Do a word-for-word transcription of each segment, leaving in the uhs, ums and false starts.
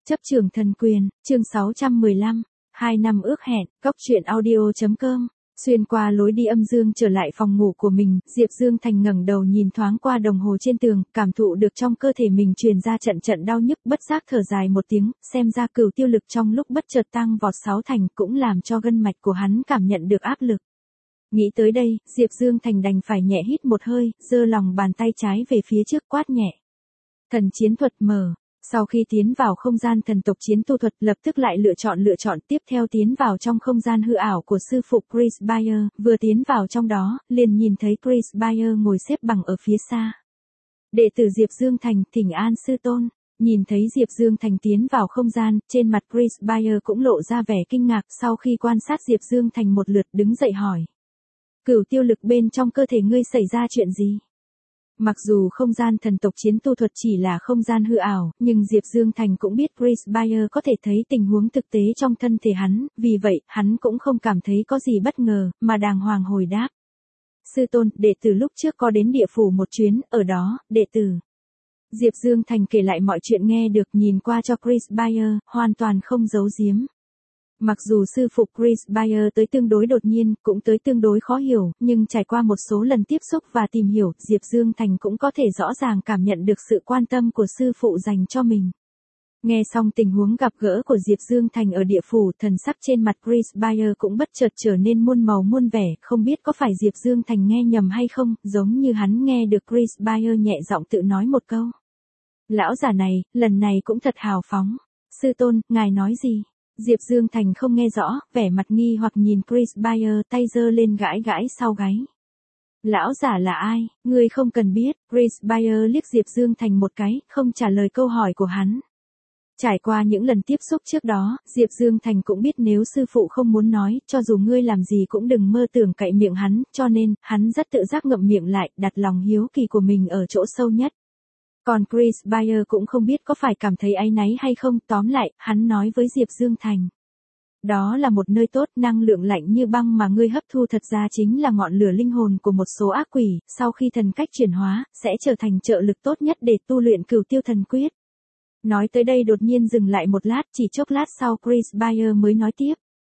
Chấp trường thần quyền, chương sáu trăm mười lăm, hai năm ước hẹn, cóc truyện audio.com. Xuyên qua lối đi âm dương trở lại phòng ngủ của mình, Diệp Dương Thành ngẩng đầu nhìn thoáng qua đồng hồ trên tường, cảm thụ được trong cơ thể mình truyền ra trận trận đau nhức, bất giác thở dài một tiếng, xem ra cửu tiêu lực trong lúc bất chợt tăng vọt sáu thành cũng làm cho gân mạch của hắn cảm nhận được áp lực. Nghĩ tới đây, Diệp Dương Thành đành phải nhẹ hít một hơi, giơ lòng bàn tay trái về phía trước quát nhẹ. Thần chiến thuật mở. Sau khi tiến vào không gian thần tộc chiến tu thuật, lập tức lại lựa chọn lựa chọn tiếp theo tiến vào trong không gian hư ảo của sư phụ Chris Bayer, vừa tiến vào trong đó, liền nhìn thấy Chris Bayer ngồi xếp bằng ở phía xa. Đệ tử Diệp Dương Thành, thỉnh an sư tôn. Nhìn thấy Diệp Dương Thành tiến vào không gian, trên mặt Chris Bayer cũng lộ ra vẻ kinh ngạc, sau khi quan sát Diệp Dương Thành một lượt đứng dậy hỏi. Cửu tiêu lực bên trong cơ thể ngươi xảy ra chuyện gì? Mặc dù không gian thần tộc chiến tu thuật chỉ là không gian hư ảo, nhưng Diệp Dương Thành cũng biết Chris Bayer có thể thấy tình huống thực tế trong thân thể hắn, vì vậy, hắn cũng không cảm thấy có gì bất ngờ, mà đàng hoàng hồi đáp. Sư tôn, đệ tử lúc trước có đến địa phủ một chuyến, ở đó, đệ tử. Diệp Dương Thành kể lại mọi chuyện nghe được, nhìn qua cho Chris Bayer, hoàn toàn không giấu giếm. Mặc dù sư phụ Chris Bayer tới tương đối đột nhiên, cũng tới tương đối khó hiểu, nhưng trải qua một số lần tiếp xúc và tìm hiểu, Diệp Dương Thành cũng có thể rõ ràng cảm nhận được sự quan tâm của sư phụ dành cho mình. Nghe xong tình huống gặp gỡ của Diệp Dương Thành ở địa phủ, thần sắc trên mặt Chris Bayer cũng bất chợt trở nên muôn màu muôn vẻ, không biết có phải Diệp Dương Thành nghe nhầm hay không, giống như hắn nghe được Chris Bayer nhẹ giọng tự nói một câu. Lão già này, lần này cũng thật hào phóng. Sư tôn, ngài nói gì? Diệp Dương Thành không nghe rõ, vẻ mặt nghi hoặc nhìn Chris Bayer, tay giơ lên gãi gãi sau gáy. Lão giả là ai, ngươi không cần biết. Chris Bayer liếc Diệp Dương Thành một cái, không trả lời câu hỏi của hắn. Trải qua những lần tiếp xúc trước đó, Diệp Dương Thành cũng biết nếu sư phụ không muốn nói, cho dù ngươi làm gì cũng đừng mơ tưởng cậy miệng hắn, cho nên, hắn rất tự giác ngậm miệng lại, đặt lòng hiếu kỳ của mình ở chỗ sâu nhất. Còn Chris Bayer cũng không biết có phải cảm thấy áy náy hay không, tóm lại, hắn nói với Diệp Dương Thành. Đó là một nơi tốt, năng lượng lạnh như băng mà ngươi hấp thu thật ra chính là ngọn lửa linh hồn của một số ác quỷ, sau khi thần cách chuyển hóa, sẽ trở thành trợ lực tốt nhất để tu luyện cửu tiêu thần quyết. Nói tới đây đột nhiên dừng lại một lát, chỉ chốc lát sau Chris Bayer mới nói tiếp.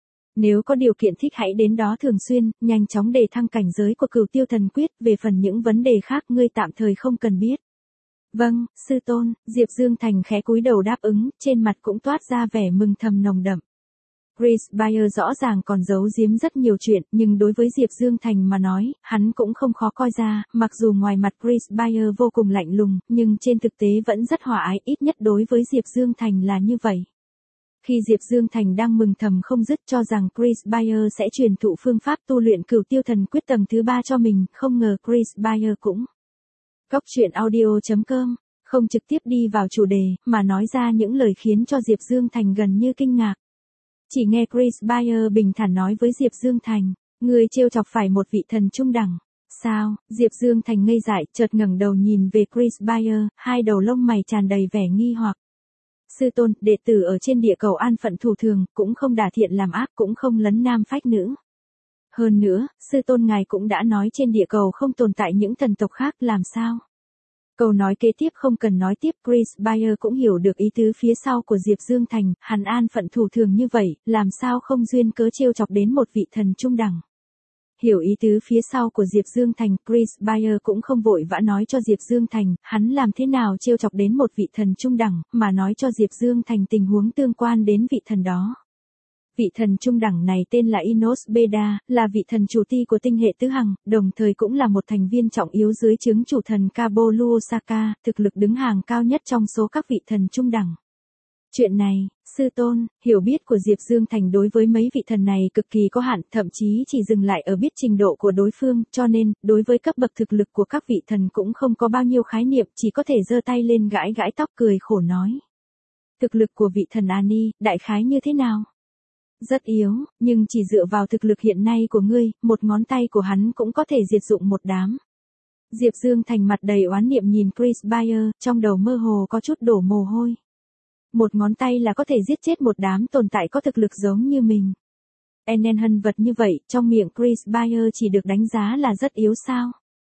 Nếu có điều kiện thích hãy đến đó thường xuyên, nhanh chóng đề thăng cảnh giới của cửu tiêu thần quyết, về phần những vấn đề khác ngươi tạm thời không cần biết. Vâng, sư tôn. Diệp Dương Thành khẽ cúi đầu đáp ứng, trên mặt cũng toát ra vẻ mừng thầm nồng đậm. Chris Bayer rõ ràng còn giấu giếm rất nhiều chuyện, nhưng đối với Diệp Dương Thành mà nói, hắn cũng không khó coi ra, mặc dù ngoài mặt Chris Bayer vô cùng lạnh lùng, nhưng trên thực tế vẫn rất hòa ái, ít nhất đối với Diệp Dương Thành là như vậy. Khi Diệp Dương Thành đang mừng thầm không dứt cho rằng Chris Bayer sẽ truyền thụ phương pháp tu luyện cửu tiêu thần quyết tầng thứ ba cho mình, không ngờ Chris Bayer cũng cóc truyện audio.com, không trực tiếp đi vào chủ đề, mà nói ra những lời khiến cho Diệp Dương Thành gần như kinh ngạc. Chỉ nghe Chris Bayer bình thản nói với Diệp Dương Thành, ngươi trêu chọc phải một vị thần trung đẳng. Sao? Diệp Dương Thành ngây dại, chợt ngẩng đầu nhìn về Chris Bayer, hai đầu lông mày tràn đầy vẻ nghi hoặc. Sư tôn, đệ tử ở trên địa cầu an phận thủ thường, cũng không đả thiện làm ác, cũng không lấn nam phách nữ. Hơn nữa, sư tôn ngài cũng đã nói trên địa cầu không tồn tại những thần tộc khác, làm sao? Câu nói kế tiếp không cần nói tiếp, Chris Bayer cũng hiểu được ý tứ phía sau của Diệp Dương Thành, hắn an phận thủ thường như vậy, làm sao không duyên cớ trêu chọc đến một vị thần trung đẳng. Hiểu ý tứ phía sau của Diệp Dương Thành, Chris Bayer cũng không vội vã nói cho Diệp Dương Thành, hắn làm thế nào trêu chọc đến một vị thần trung đẳng, mà nói cho Diệp Dương Thành tình huống tương quan đến vị thần đó. Vị thần trung đẳng này tên là Inos Beda, là vị thần chủ ti của tinh hệ tứ hằng, đồng thời cũng là một thành viên trọng yếu dưới trướng chủ thần Kabo Luosaka, thực lực đứng hàng cao nhất trong số các vị thần trung đẳng. Chuyện này, sư tôn, hiểu biết của Diệp Dương Thành đối với mấy vị thần này cực kỳ có hạn, thậm chí chỉ dừng lại ở biết trình độ của đối phương, cho nên, đối với cấp bậc thực lực của các vị thần cũng không có bao nhiêu khái niệm, chỉ có thể giơ tay lên gãi gãi tóc cười khổ nói. Thực lực của vị thần Ani, đại khái như thế nào? Rất yếu, nhưng chỉ dựa vào thực lực hiện nay của ngươi, một ngón tay của hắn cũng có thể diệt dụng một đám. Diệp Dương Thành mặt đầy oán niệm nhìn Chris Bayer, trong đầu mơ hồ có chút đổ mồ hôi. Một ngón tay là có thể giết chết một đám tồn tại có thực lực giống như mình. Enen hân vật như vậy, trong miệng Chris Bayer chỉ được đánh giá là rất yếu sao.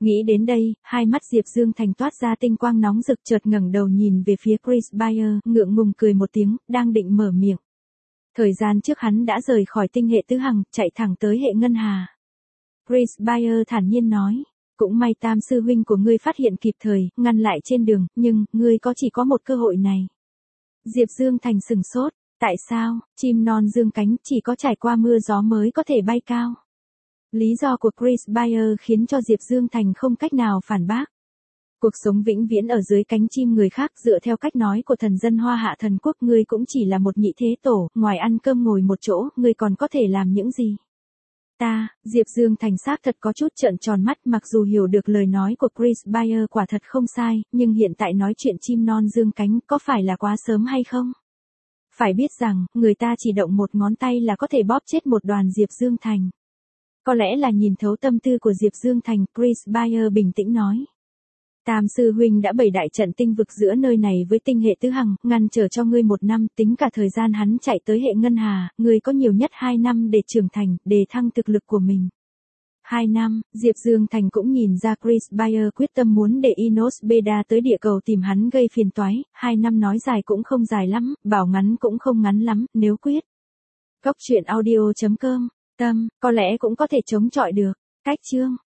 Nghĩ đến đây, hai mắt Diệp Dương Thành toát ra tinh quang nóng rực, chợt ngẩng đầu nhìn về phía Chris Bayer, ngượng ngùng cười một tiếng, đang định mở miệng. Thời gian trước hắn đã rời khỏi tinh hệ tứ hằng, chạy thẳng tới hệ ngân hà. Chris Bayer thản nhiên nói, cũng may Tam sư huynh của ngươi phát hiện kịp thời, ngăn lại trên đường, nhưng, ngươi có chỉ có một cơ hội này. Diệp Dương Thành sừng sốt, tại sao, chim non dương cánh, chỉ có trải qua mưa gió mới có thể bay cao. Lý do của Chris Bayer khiến cho Diệp Dương Thành không cách nào phản bác. Cuộc sống vĩnh viễn ở dưới cánh chim người khác, dựa theo cách nói của thần dân Hoa Hạ thần quốc, ngươi cũng chỉ là một nhị thế tổ, ngoài ăn cơm ngồi một chỗ, ngươi còn có thể làm những gì? Ta, Diệp Dương Thành xác thật có chút trợn tròn mắt, mặc dù hiểu được lời nói của Chris Bayer quả thật không sai, nhưng hiện tại nói chuyện chim non dương cánh có phải là quá sớm hay không? Phải biết rằng, người ta chỉ động một ngón tay là có thể bóp chết một đoàn Diệp Dương Thành. Có lẽ là nhìn thấu tâm tư của Diệp Dương Thành, Chris Bayer bình tĩnh nói. Tam sư huynh đã bày đại trận tinh vực giữa nơi này với tinh hệ tứ hằng, ngăn trở cho ngươi một năm, tính cả thời gian hắn chạy tới hệ ngân hà, ngươi có nhiều nhất hai năm để trưởng thành, đề thăng thực lực của mình. Hai năm, Diệp Dương Thành cũng nhìn ra Chris Bayer quyết tâm muốn để Enos Beda tới địa cầu tìm hắn gây phiền toái, hai năm nói dài cũng không dài lắm, bảo ngắn cũng không ngắn lắm, nếu quyết. Góc truyện audio chấm com, tâm, có lẽ cũng có thể chống chọi được. Cách chương